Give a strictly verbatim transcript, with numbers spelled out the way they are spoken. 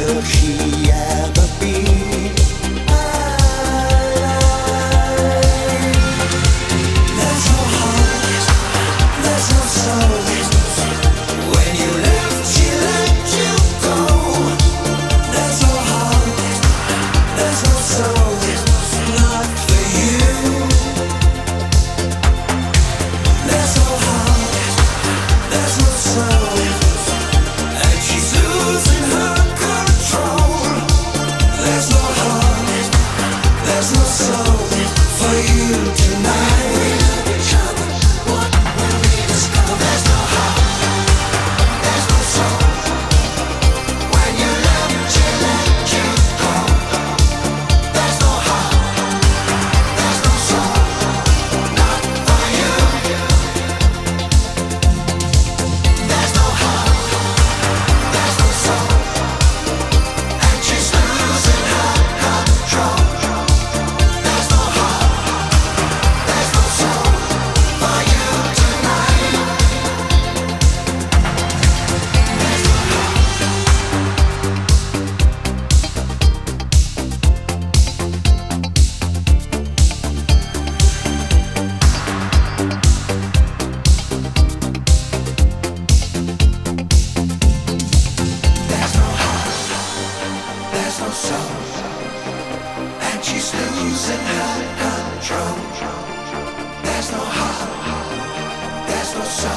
will she ever be alive? There's no heart, there's no soul. When you left, she let you go. There's no heart, there's no soul, not for you. There's no heart, there's no soul, and she's losing her control. There's no heart, there's no soul for you tonight. We love each other, what will we discover? There's no heart, there's no soul. When you left, she let you go. There's no heart, there's no soul, not for you. There's no heart, there's no soul, and she's losing her control. There's no heart, there's no soul for you tonight. There's no heart. There's no heart, there's no soul, and she's losing her control. There's no heart, there's no soul.